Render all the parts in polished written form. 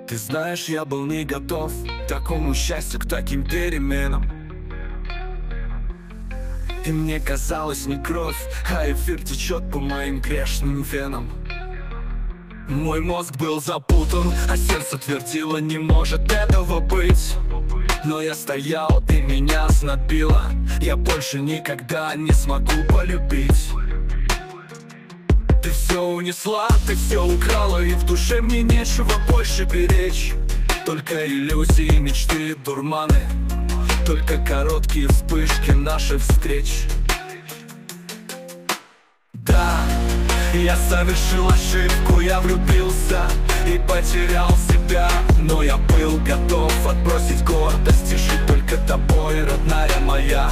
Ты знаешь, я был не готов к такому счастью, к таким переменам. И мне казалось не кровь, а эфир течет по моим грешным венам. Мой мозг был запутан, а сердце твердило, не может этого быть. Но я стоял, и меня знобило, я больше никогда не смогу полюбить. Ты все унесла, ты все украла, и в душе мне нечего больше беречь. Только иллюзии, мечты, дурманы, только короткие вспышки наших встреч. Да, я совершил ошибку, я влюбился и потерял себя. Но я был готов отбросить гордость и жить только тобой, родная моя.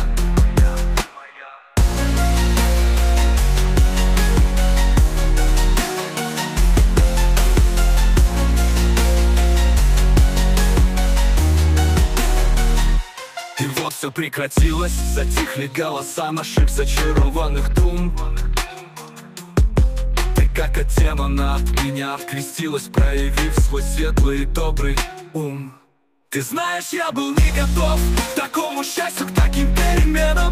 И вот все прекратилось, затихли голоса наших зачарованных дум. Ты как от демона от меня открестилась, проявив свой светлый и добрый ум. Ты знаешь, я был не готов к такому счастью, к таким переменам.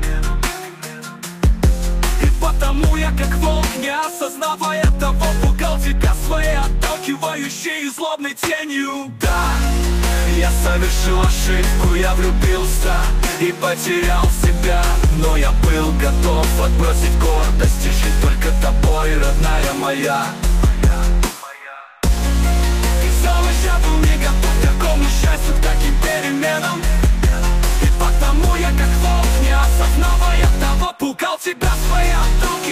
И потому я как волк, не осознавая того, пугал тебя своей отталкивающей и злобной тенью. Да, я совершил ошибку, я влюбился и потерял себя. Но я был готов отбросить гордость и жить только тобой, родная моя. Казалось, я был не готов к такому счастью, к таким переменам. И потому я как волк, не осознавая того, пугал тебя своей отталкивающей